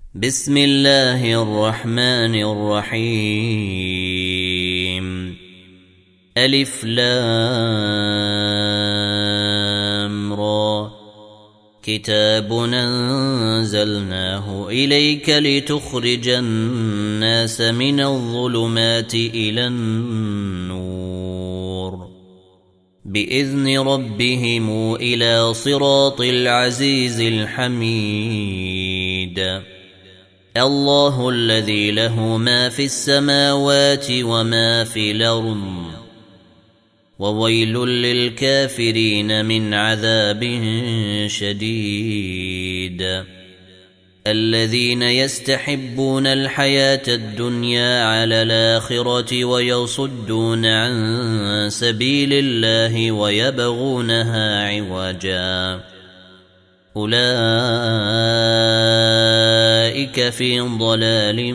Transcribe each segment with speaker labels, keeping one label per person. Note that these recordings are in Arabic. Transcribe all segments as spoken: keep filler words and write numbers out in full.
Speaker 1: بسم الله الرحمن الرحيم ألف لام را كتاب أنزلناه إليك لتخرج الناس من الظلمات إلى النور بإذن ربهم إلى صراط العزيز الحميد الله الذي له ما في السماوات وما في الأرض وويل للكافرين من عذاب شديد الذين يستحبون الحياة الدنيا على الآخرة ويصدون عن سبيل الله ويبغونها عوجا أولئك في ضلال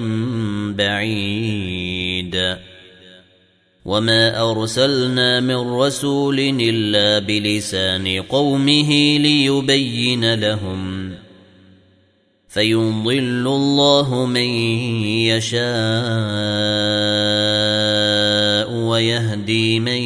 Speaker 1: بعيد وما أرسلنا من رسول إلا بلسان قومه ليبين لهم فيضل الله من يشاء ويهدي من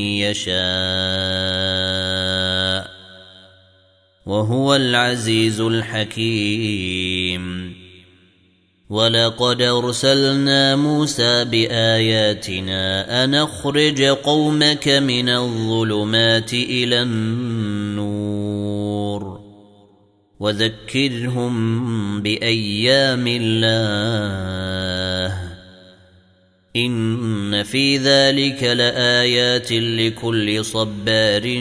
Speaker 1: يشاء وهو العزيز الحكيم ولقد أرسلنا موسى بآياتنا أن أخرج قومك من الظلمات إلى النور وذكرهم بأيام الله إن في ذلك لآيات لكل صبار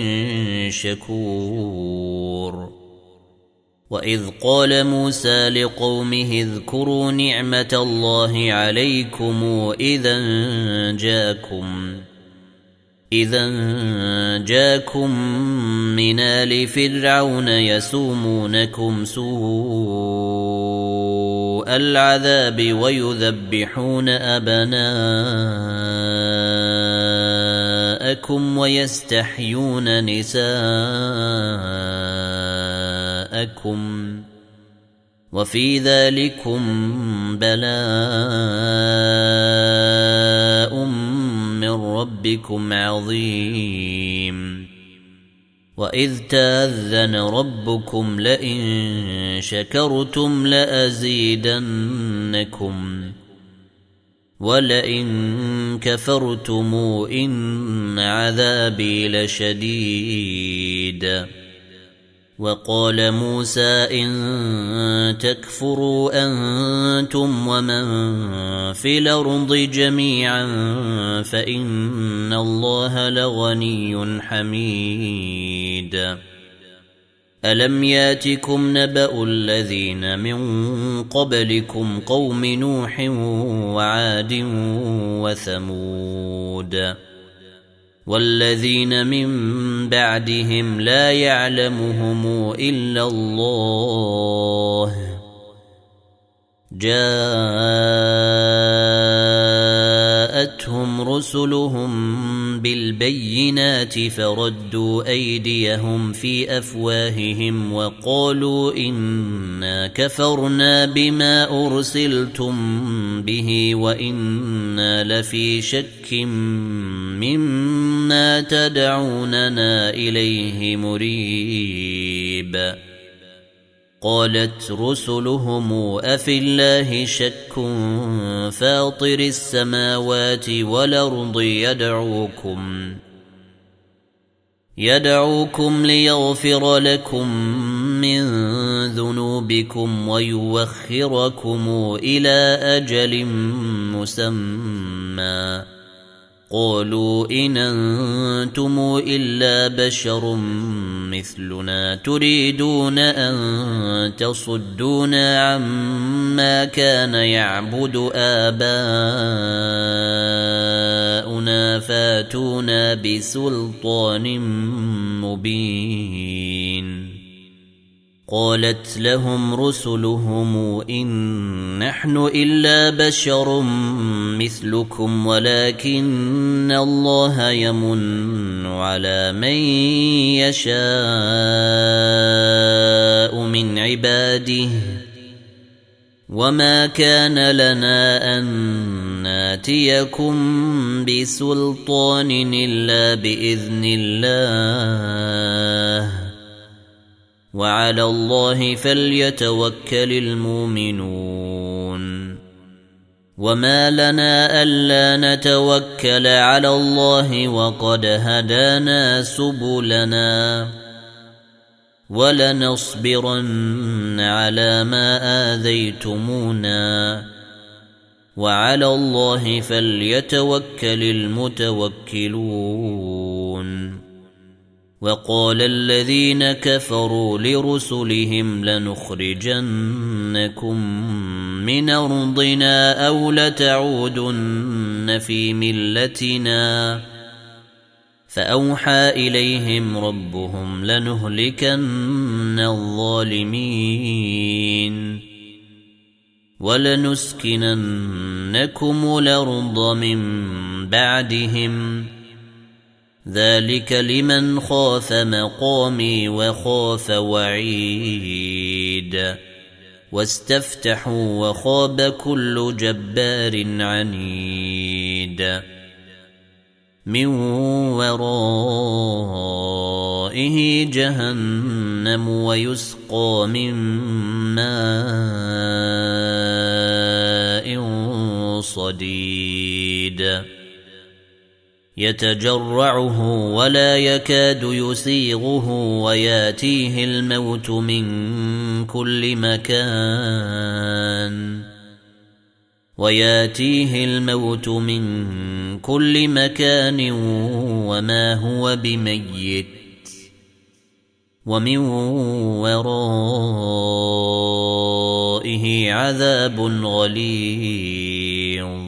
Speaker 1: شكور وإذ قال موسى لقومه اذكروا نعمة الله عليكم إذا جاءكم إذا جاءكم من آل فرعون يسومونكم سوء العذاب ويذبحون أبناءكم ويستحيون نساءكم وفي ذلكم بلاء من ربكم عظيم وإذ تأذن ربكم لئن شكرتم لأزيدنكم ولئن كفرتم إن عذابي لشديد وقال موسى إن تكفروا أنتم ومن في الأرض جميعا فإن الله لغني حميد ألم ياتكم نبأ الذين من قبلكم قوم نوح وعاد وثمود والذين من بعدهم لا يعلمهم إلا الله جاءتهم رسلهم بالبينات فردوا أيديهم في أفواههم وقالوا إنا كفرنا بما أرسلتم به وإنا لفي شك مما تدعوننا إليه مريب قالت رسلهم أفي الله شك فاطر السماوات والأرض يدعوكم يدعوكم ليغفر لكم من ذنوبكم ويوخركم إلى أجل مسمى قالوا إن أنتم إلا بشر مثلنا تريدون أن تصدونا عما كان يعبد آباؤنا فاتونا بسلطان مبين قالت لهم رسلهم إن نحن إلا بشر مثلكم ولكن الله يمن على من يشاء من عباده وما كان لنا أن ناتيكم بسلطان إلا بإذن الله وعلى الله فليتوكل المؤمنون وما لنا ألا نتوكل على الله وقد هدانا سبلنا ولنصبرن على ما آذيتمونا وعلى الله فليتوكل المتوكلون وقال الذين كفروا لرسلهم لنخرجنكم من أرضنا أو لتعودن في ملتنا فأوحى إليهم ربهم لنهلكن الظالمين ولنسكننكم الأرض من بعدهم ذلك لمن خاف مقامي وخاف وعيد واستفتحوا وخاب كل جبار عنيد من ورائه جهنم ويسقى من ماء صديد يتجرعه ولا يكاد يسيغه وياتيه الموت من كل مكان وياتيه الموت من كل مكان وما هو بميت ومن ورائه عذاب غليظ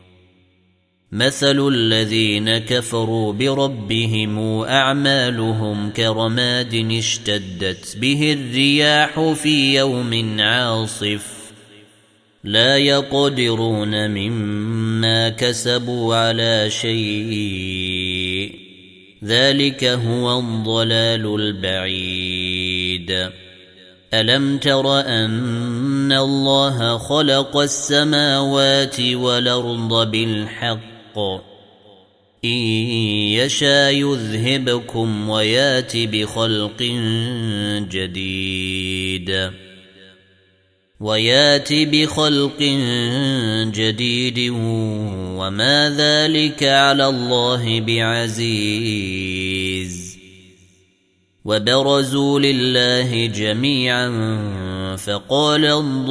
Speaker 1: مثل الذين كفروا بربهم أعمالهم كرماد اشتدت به الرياح في يوم عاصف لا يقدرون مما كسبوا على شيء ذلك هو الضلال البعيد ألم تر أن الله خلق السماوات والأرض بالحق إن يشاء يذهبكم ويات بخلق جديد ويات بخلق جديد وما ذلك على الله بعزيز وبرزوا لله جميعا فقال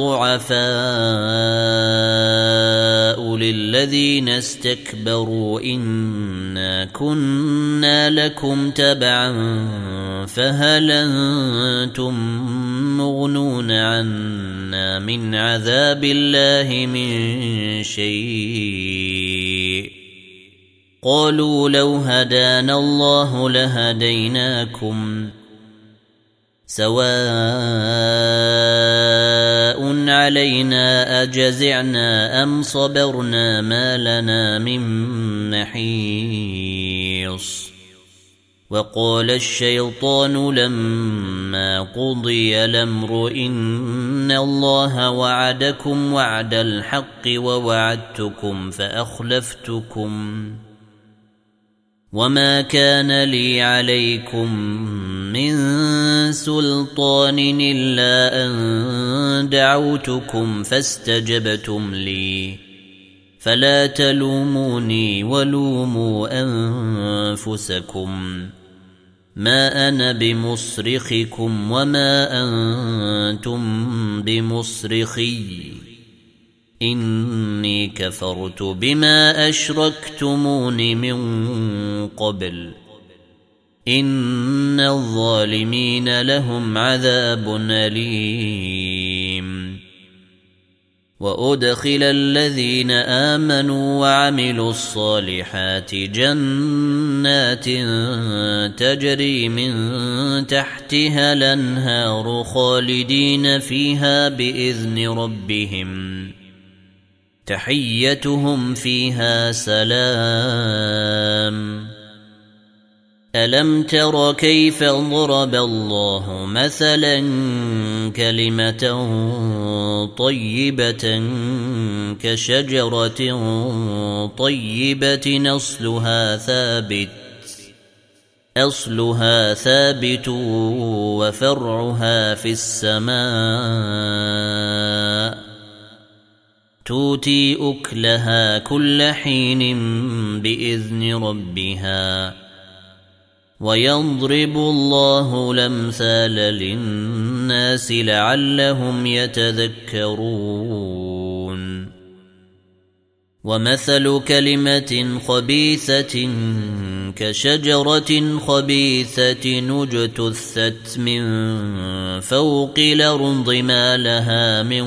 Speaker 1: الضعفاء للذين استكبروا إنا كنا لكم تبعا فهل أنتم مغنون عنا من عذاب الله من شيء قالوا لو هدانا الله لهديناكم سواء علينا أجزعنا أم صبرنا ما لنا من محيص وقال الشيطان لما قضي الأمر إن الله وعدكم وعد الحق ووعدتكم فأخلفتكم وما كان لي عليكم من سلطان إلا أن دعوتكم فاستجبتم لي فلا تلوموني ولوموا أنفسكم ما أنا بمصرخكم وما أنتم بمصرخي إني كفرت بما أشركتمون من قبل إن الظالمين لهم عذاب أليم وأدخل الذين آمنوا وعملوا الصالحات جنات تجري من تحتها الأنهار خالدين فيها بإذن ربهم تحيتهم فيها سلام ألم تر كيف ضرب الله مثلا كلمة طيبة كشجرة طيبة أصلها ثابت أصلها ثابت وفرعها في السماء تؤتي أكلها كل حين بإذن ربها ويضرب الله الأمثال للناس لعلهم يتذكرون ومثل كلمة خبيثة كشجرة خبيثة اجتثت من فوق الأرض ما لها من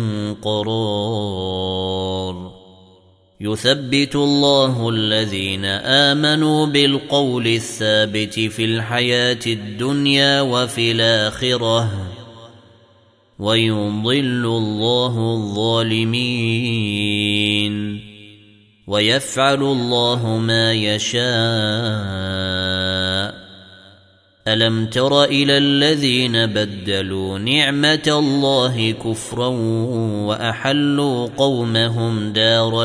Speaker 1: قرار يثبت الله الذين آمنوا بالقول الثابت في الحياة الدنيا وفي الآخرة ويضل الله الظالمين ويفعل الله ما يشاء ألم تر إلى الذين بدلوا نعمة الله كفرا وأحلوا قومهم دار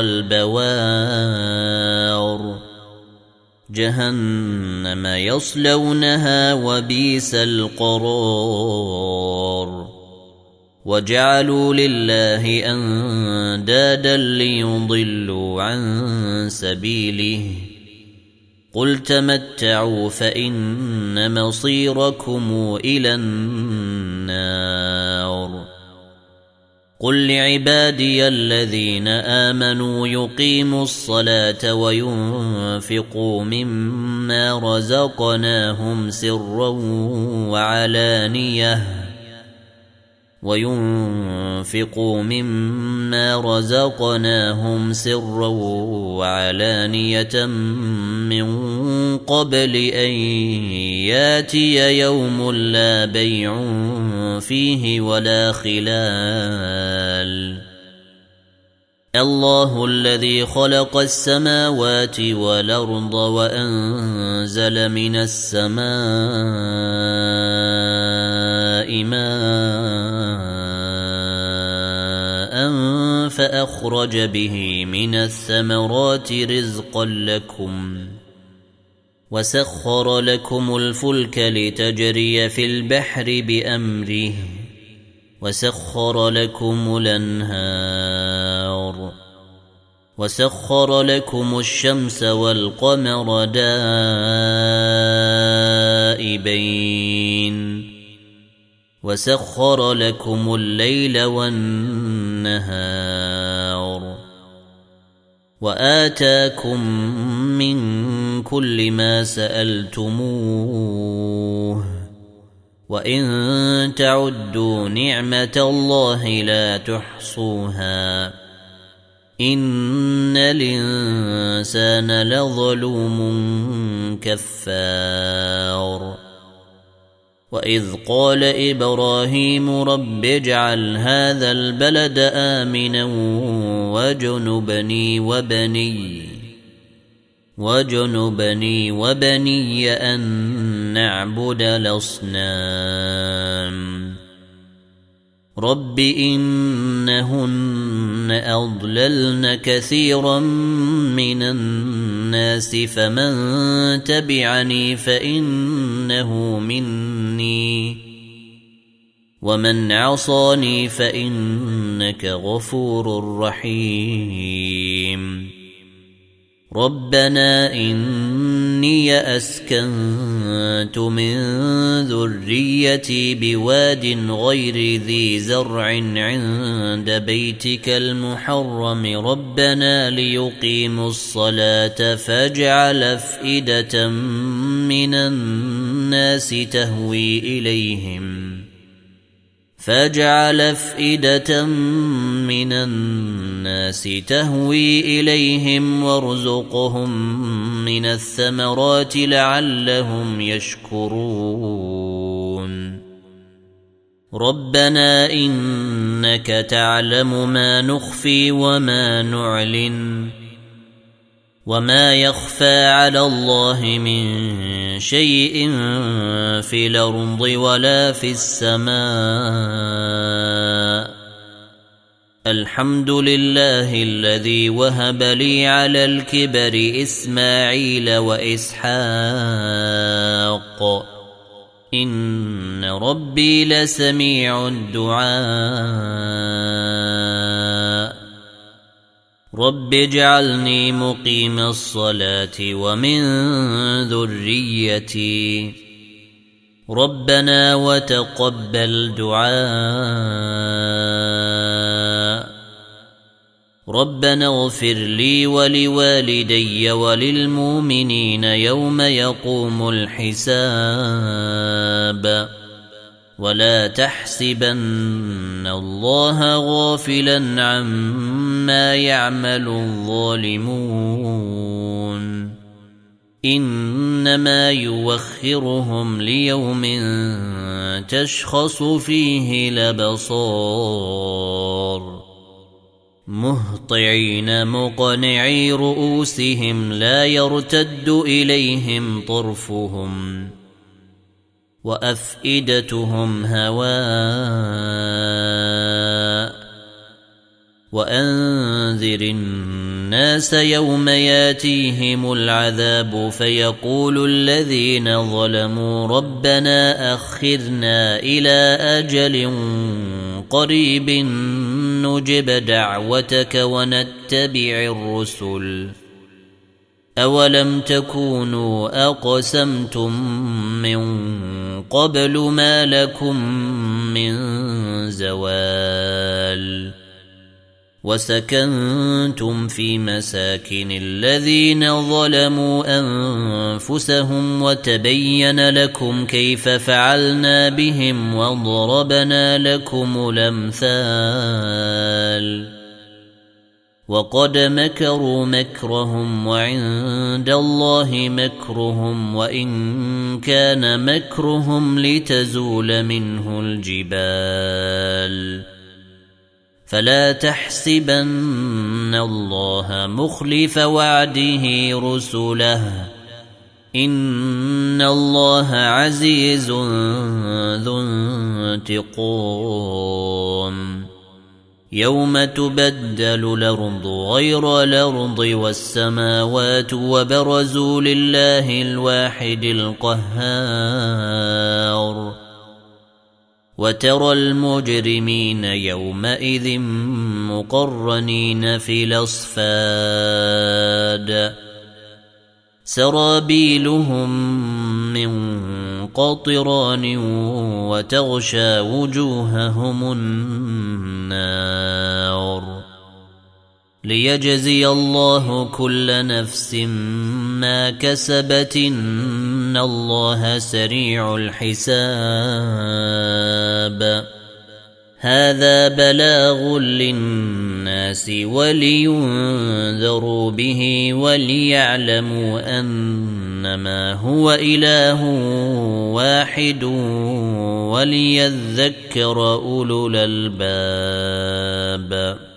Speaker 1: البوار جهنم يصلونها وبئس القرار وجعلوا لله أندادا ليضلوا عن سبيله قل تمتعوا فإن مصيركم إلى النار قل لعبادي الذين آمنوا يقيموا الصلاة وينفقوا مما رزقناهم سرا وعلانية وينفقوا مما رزقناهم سرا وعلانية من قبل أن ياتي يوم لا بيع فيه ولا خلال الله الذي خلق السماوات والأرض وأنزل من السماء ماء فأخرج به من الثمرات رزقا لكم وسخر لكم الفلك لتجري في البحر بأمره وسخر لكم الأنهار وسخر لكم الشمس والقمر دائبين وسخر لكم الليل والنهار وآتاكم من كل ما سألتموه وإن تعدوا نعمة الله لا تحصوها إن الإنسان لظلوم كفار وإذ قال إبراهيم رب اجعل هذا البلد آمنا وجنبني وبني وجنبني وبني أن نعبد الأصنام رب إنهن أضللن كثيرا من الناس فمن تبعني فإنه مني ومن عصاني فإنك غفور رحيم ربنا إني أسكنت من ذريتي بواد غير ذي زرع عند بيتك المحرم ربنا ليقيموا الصلاة فاجعل أفئدة من الناس تهوي إليهم فاجعل أفئدة من الناس تهوي إليهم وارزقهم من الثمرات لعلهم يشكرون ربنا إنك تعلم ما نخفي وما نعلن وما يخفى على الله من شيء في الأرض ولا في السماء. الحمد لله الذي وهب لي على الكبر إسماعيل وإسحاق إن ربي لسميع الدعاء. رب اجعلني مقيم الصلاة ومن ذريتي ربنا وتقبل دعاء. ربنا اغفر لي ولوالدي وللمؤمنين يوم يقوم الحساب. ولا تحسبن الله غافلا عما يعمل الظالمون إنما يوخرهم ليوم تشخص فيه الأبصار مهطعين مقنعي رؤوسهم لا يرتد إليهم طرفهم وأفئدتهم هواء. وأنذر الناس يوم ياتيهم العذاب فيقول الذين ظلموا ربنا أخرنا إلى أجل قريب نجب دعوتك ونتبع الرسل أولم تكونوا أقسمتم من قبل ما لكم من زوال. وسكنتم في مساكن الذين ظلموا أنفسهم وتبين لكم كيف فعلنا بهم وضربنا لكم الأمثال. وقد مكروا مكرهم وعند الله مكرهم وإن كان مكرهم لتزول منه الجبال. فلا تحسبن الله مخلف وعده رسله إن الله عزيز ذو انتقام. يوم تبدل الأرض غير الأرض والسماوات وبرزوا لله الواحد القهار. وترى المجرمين يومئذ مقرنين في الأصفاد سرابيلهم من قطران وتغشى وجوههم النار. ليجزي الله كل نفس ما كسبت إن الله سريع الحساب. هذا بلاغ للناس ولينذروا به وليعلموا أنما هو إله واحد وليذكر أولو الألباب.